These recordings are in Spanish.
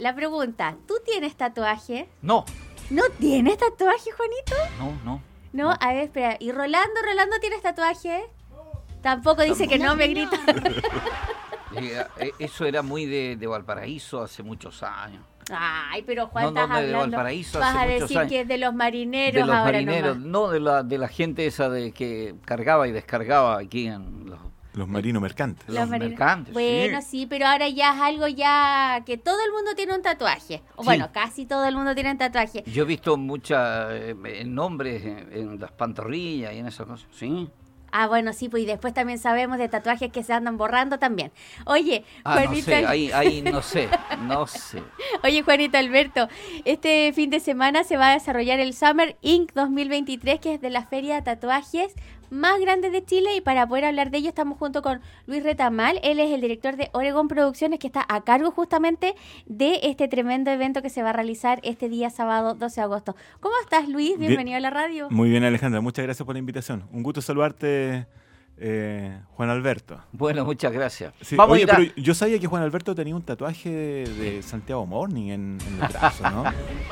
la pregunta, ¿tú tienes tatuaje? No. ¿No tienes tatuaje, Juanito? No. A ver, espera. ¿Y Rolando tienes tatuaje? Tampoco dice que no, me grita. Eso era muy de Valparaíso hace muchos años. Ay, pero Juan, No, estás de hablando. Valparaíso Vas hace a muchos decir años. que es de los marineros De los ahora marineros, nomás. no de la gente esa de que cargaba y descargaba aquí en los marinos mercantes. Los mercantes, bueno, sí, pero ahora ya es algo ya que todo el mundo tiene un tatuaje. O bueno, casi todo el mundo tiene un tatuaje. Yo he visto muchos nombres en las pantorrillas y en esas cosas, ¿sí? Ah, bueno, sí, pues y después también sabemos de tatuajes que se andan borrando también. Oye, Juanito... No sé, ahí no sé. Oye, Juanito Alberto, este fin de semana se va a desarrollar el Summer Ink 2023, que es de la feria de tatuajes más grande de Chile, y para poder hablar de ello estamos junto con Luis Retamal. Él es el director de Oregon Producciones, que está a cargo justamente de este tremendo evento que se va a realizar este día sábado 12 de agosto. ¿Cómo estás, Luis? Bienvenido a la radio. Muy bien, Alejandra, muchas gracias por la invitación. Un gusto saludarte, Juan Alberto. Bueno, muchas gracias. Sí, oye, pero yo sabía que Juan Alberto tenía un tatuaje de Santiago Morning en el brazo, ¿no?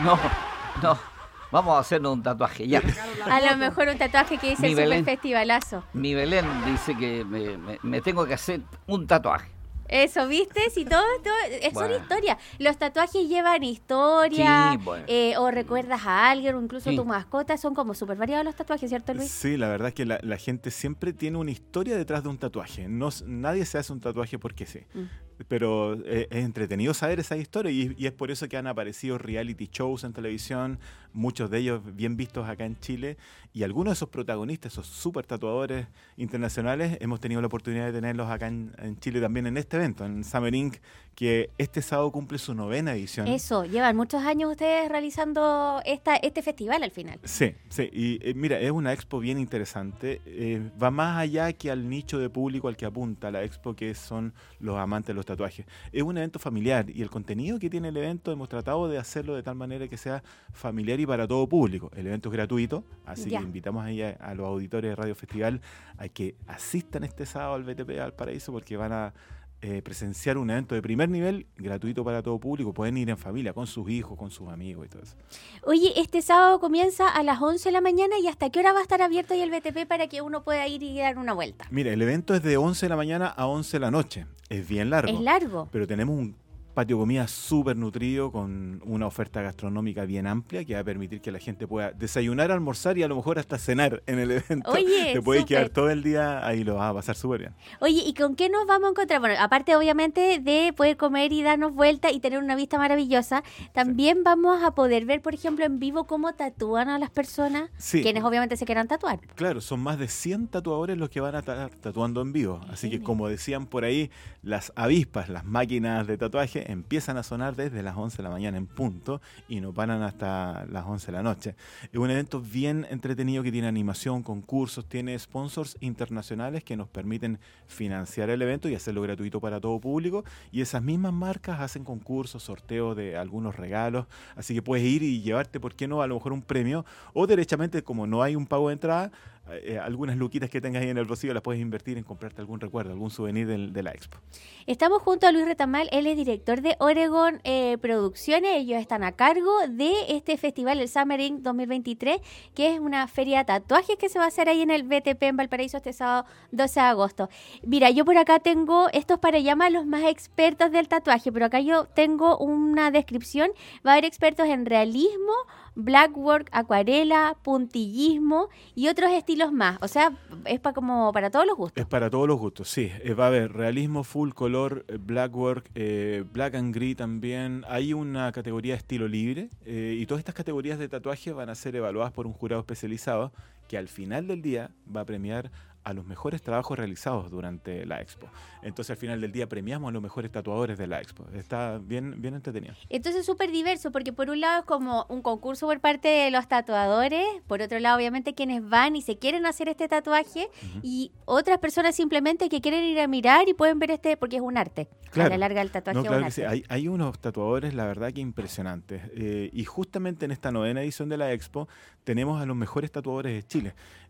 No. Vamos a hacernos un tatuaje, ya. A lo mejor un tatuaje que dice el Super Festivalazo. Mi Belén dice que me tengo que hacer un tatuaje. Eso, ¿viste? Si todo son historias. Los tatuajes llevan historia, o recuerdas a alguien, o incluso tu mascota. Son como súper variados los tatuajes, ¿cierto, Luis? Sí, la verdad es que la gente siempre tiene una historia detrás de un tatuaje. Nadie se hace un tatuaje porque sí. Pero es entretenido saber esa historia y es por eso que han aparecido reality shows en televisión, muchos de ellos bien vistos acá en Chile, y algunos de esos protagonistas, esos super tatuadores internacionales, hemos tenido la oportunidad de tenerlos acá en Chile también en este evento, en Summer Ink, que este sábado cumple su 9ª edición. Eso, llevan muchos años ustedes realizando este festival al final. Sí, y mira, es una expo bien interesante, va más allá que al nicho de público al que apunta la expo, que son los amantes de los tatuajes. Es un evento familiar y el contenido que tiene el evento hemos tratado de hacerlo de tal manera que sea familiar y para todo público. El evento es gratuito, así que invitamos ahí a los auditores de Radio Festival a que asistan este sábado al BTP Valparaíso, porque van a presenciar un evento de primer nivel, gratuito para todo público. Pueden ir en familia, con sus hijos, con sus amigos y todo eso. Oye, este sábado comienza a las 11 de la mañana, ¿y hasta qué hora va a estar abierto ahí el BTP para que uno pueda ir y dar una vuelta? Mira, el evento es de 11 de la mañana a 11 de la noche. Es bien largo. Es largo. Pero tenemos un patio de comida súper nutrido, con una oferta gastronómica bien amplia que va a permitir que la gente pueda desayunar, almorzar y a lo mejor hasta cenar en el evento. Oye, te puedes quedar todo el día ahí, lo vas a pasar súper bien. Oye, ¿y con qué nos vamos a encontrar? Bueno, aparte obviamente de poder comer y darnos vuelta y tener una vista maravillosa, también vamos a poder ver, por ejemplo, en vivo cómo tatúan a las personas, quienes obviamente se quieran tatuar. Claro, son más de 100 tatuadores los que van a estar tatuando en vivo. Así que, como decían por ahí, las avispas, las máquinas de tatuaje, empiezan a sonar desde las 11 de la mañana en punto y no paran hasta las 11 de la noche. Es un evento bien entretenido que tiene animación, concursos, tiene sponsors internacionales que nos permiten financiar el evento y hacerlo gratuito para todo público, y esas mismas marcas hacen concursos, sorteos de algunos regalos, así que puedes ir y llevarte, ¿por qué no?, a lo mejor un premio, o derechamente, como no hay un pago de entrada, algunas luquitas que tengas ahí en el bolsillo las puedes invertir en comprarte algún recuerdo, algún souvenir de la expo. Estamos junto a Luis Retamal, él es director de Oregon Producciones. Ellos están a cargo de este festival, el Summer Ink 2023, que es una feria de tatuajes que se va a hacer ahí en el BTP en Valparaíso este sábado 12 de agosto. Mira, yo por acá tengo, estos para llamar los más expertos del tatuaje, pero acá yo tengo una descripción. Va a haber expertos en realismo, blackwork, acuarela, puntillismo y otros estilos más. O sea, es como para todos los gustos. Es para todos los gustos, sí. Va a haber realismo, full color, blackwork, black and gris también. Hay una categoría de estilo libre, y todas estas categorías de tatuaje van a ser evaluadas por un jurado especializado que al final del día va a premiar a los mejores trabajos realizados durante la expo. Entonces, al final del día premiamos a los mejores tatuadores de la expo. Está bien entretenido. Entonces, súper diverso, porque por un lado es como un concurso por parte de los tatuadores, por otro lado, obviamente, quienes van y se quieren hacer este tatuaje, y otras personas simplemente que quieren ir a mirar y pueden ver porque es un arte. Claro. A la larga el tatuaje es un arte. Sí. Hay unos tatuadores, la verdad, que impresionantes. Y justamente en esta 9ª edición de la expo tenemos a los mejores tatuadores de Chile.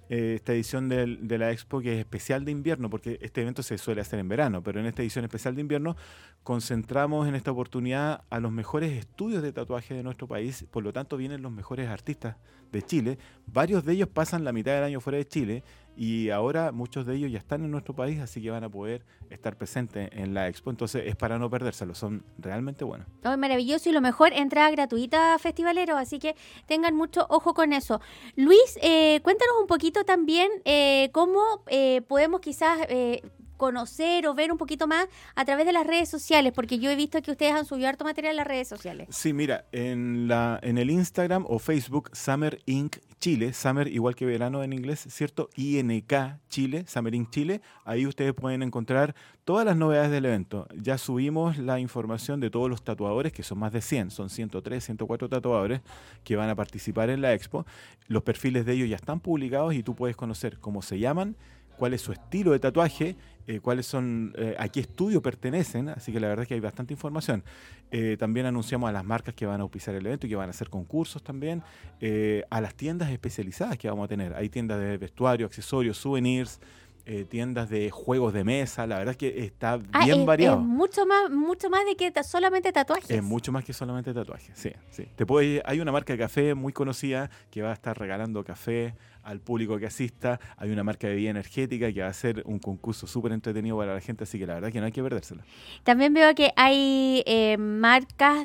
esta edición de la Expo, que es especial de invierno, porque este evento se suele hacer en verano, pero en esta edición especial de invierno concentramos en esta oportunidad a los mejores estudios de tatuaje de nuestro país, por lo tanto vienen los mejores artistas de Chile. Varios de ellos pasan la mitad del año fuera de Chile y ahora muchos de ellos ya están en nuestro país, así que van a poder estar presentes en la Expo. Entonces es para no perdérselo, son realmente buenos. Oh, maravilloso, y lo mejor, entrada gratuita, festivaleros, así que tengan mucho ojo con eso. Luis, cuéntanos un poquito también cómo podemos quizás conocer o ver un poquito más a través de las redes sociales, porque yo he visto que ustedes han subido harto material en las redes sociales. Sí, mira, en el Instagram o Facebook Summer Inc. Chile, Summer igual que verano en inglés, ¿cierto? INK Chile, Summer Inc. Chile, ahí ustedes pueden encontrar todas las novedades del evento. Ya subimos la información de todos los tatuadores, que son más de 100, son 103, 104 tatuadores que van a participar en la Expo. Los perfiles de ellos ya están publicados y tú puedes conocer cómo se llaman, cuál es su estilo de tatuaje, cuáles son, a qué estudio pertenecen, así que la verdad es que hay bastante información. También anunciamos a las marcas que van a auspiciar el evento y que van a hacer concursos también, a las tiendas especializadas que vamos a tener. Hay tiendas de vestuario, accesorios, souvenirs, tiendas de juegos de mesa. La verdad es que está bien variado. Es mucho más de que solamente tatuajes. Es mucho más que solamente tatuajes, sí. Hay una marca de café muy conocida que va a estar regalando café al público que asista. Hay una marca de bebida energética que va a hacer un concurso súper entretenido para la gente, así que la verdad es que no hay que perdérselo. También veo que hay marcas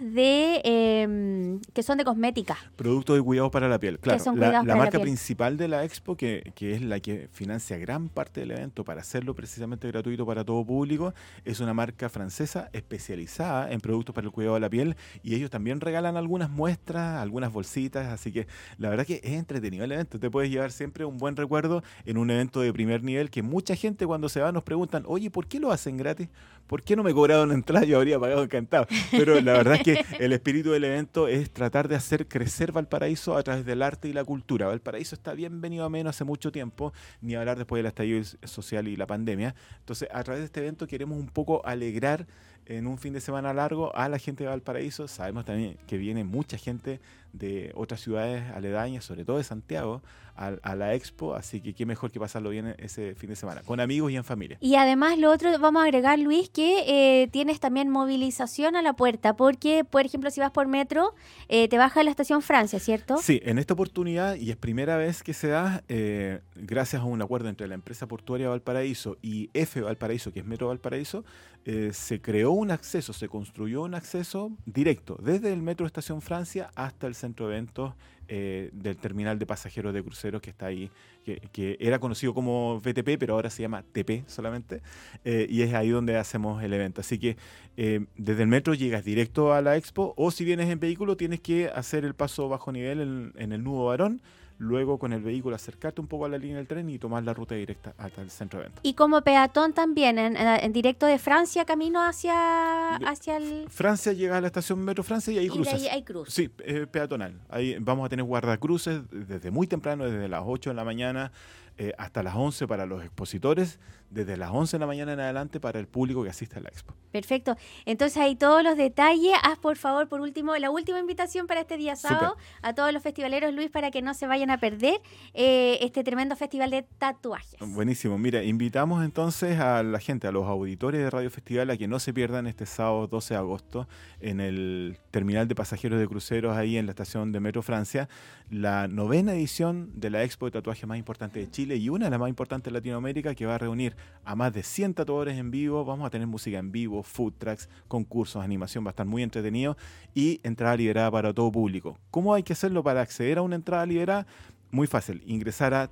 que son de cosmética. Productos de cuidado para la piel, claro. La marca piel principal de la Expo, que es la que financia gran parte del evento para hacerlo precisamente gratuito para todo público, es una marca francesa especializada en productos para el cuidado de la piel, y ellos también regalan algunas muestras, algunas bolsitas, así que la verdad que es entretenido el evento. Te puedes llevar siempre un buen recuerdo en un evento de primer nivel, que mucha gente cuando se va nos preguntan, oye, ¿por qué lo hacen gratis? ¿Por qué no me cobraron entrada? Yo habría pagado encantado. Pero la verdad es que el espíritu del evento es tratar de hacer crecer Valparaíso a través del arte y la cultura. Valparaíso está bien venido a menos hace mucho tiempo, ni hablar después del estallido social y la pandemia. Entonces, a través de este evento queremos un poco alegrar en un fin de semana largo a la gente de Valparaíso. Sabemos también que viene mucha gente de otras ciudades aledañas, sobre todo de Santiago, a la Expo, así que qué mejor que pasarlo bien ese fin de semana, con amigos y en familia. Y además lo otro, vamos a agregar, Luis, que tienes también movilización a la puerta, porque, por ejemplo, si vas por metro, te baja a la estación Francia, ¿cierto? Sí, en esta oportunidad, y es primera vez que se da, gracias a un acuerdo entre la empresa portuaria Valparaíso y F Valparaíso, que es Metro Valparaíso, se creó un acceso, se construyó un acceso directo desde el Metro Estación Francia hasta el centro de eventos del terminal de pasajeros de cruceros que está ahí, que era conocido como VTP, pero ahora se llama TP solamente, y es ahí donde hacemos el evento. Así que desde el metro llegas directo a la Expo, o si vienes en vehículo tienes que hacer el paso bajo nivel en el Nudo Barón, luego con el vehículo acercarte un poco a la línea del tren y tomar la ruta directa hasta el centro de eventos. Y como peatón también, en directo de Francia, camino hacia el... Francia, llega a la estación Metro Francia y ahí cruzas. Y de ahí hay cruz. Sí, peatonal. Ahí vamos a tener guardacruces desde muy temprano, desde las 8 de la mañana hasta las 11 para los expositores, desde las 11 de la mañana en adelante para el público que asiste a la Expo. Perfecto. Entonces ahí todos los detalles. Haz por favor, por último, la última invitación para este día sábado. Super. A todos los festivaleros, Luis, para que no se vayan a perder este tremendo festival de tatuajes. Buenísimo. Mira, invitamos entonces a la gente, a los auditores de Radio Festival, a que no se pierdan este sábado 12 de agosto en el terminal de pasajeros de cruceros, ahí en la estación de Metro Francia, la 9ª edición de la Expo de tatuaje más importante de Chile y una de las más importantes de Latinoamérica, que va a reunir a más de 100 tatuadores en vivo. Vamos a tener música en vivo, food trucks, concursos, animación, va a estar muy entretenido, y entrada liberada para todo público. ¿Cómo hay que hacerlo para acceder a una entrada liberada? Muy fácil, ingresar a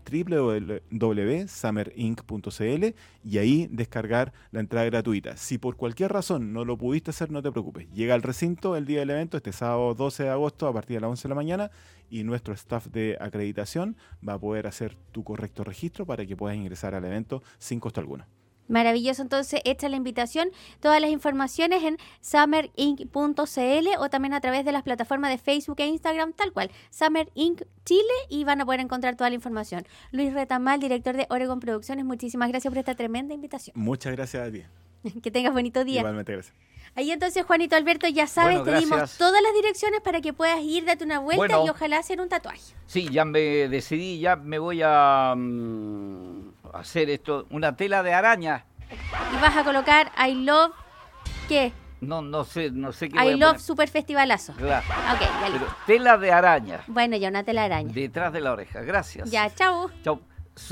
www.summerinc.cl y ahí descargar la entrada gratuita. Si por cualquier razón no lo pudiste hacer, no te preocupes. Llega al recinto el día del evento, este sábado 12 de agosto a partir de las 11 de la mañana, y nuestro staff de acreditación va a poder hacer tu correcto registro para que puedas ingresar al evento sin costo alguno. Maravilloso, entonces hecha la invitación, todas las informaciones en summerinc.cl o también a través de las plataformas de Facebook e Instagram, tal cual, Summer Inc. Chile, y van a poder encontrar toda la información. Luis Retamal, director de Oregon Producciones, muchísimas gracias por esta tremenda invitación. Muchas gracias a ti. Que tengas bonito día. Igualmente, gracias. Ahí entonces, Juanito Alberto, ya sabes, Bueno, te dimos gracias. todas las direcciones para que puedas ir, date una vuelta Bueno. y ojalá hacer un tatuaje. Sí, ya me decidí, ya me voy a hacer esto, una tela de araña. Y vas a colocar I love, ¿qué? No sé qué voy I a love poner. super festivalazo. Claro. Ok, ya Pero listo. tela de araña Bueno, ya una telaraña. detrás de la oreja. Gracias. Ya, chau. Chau.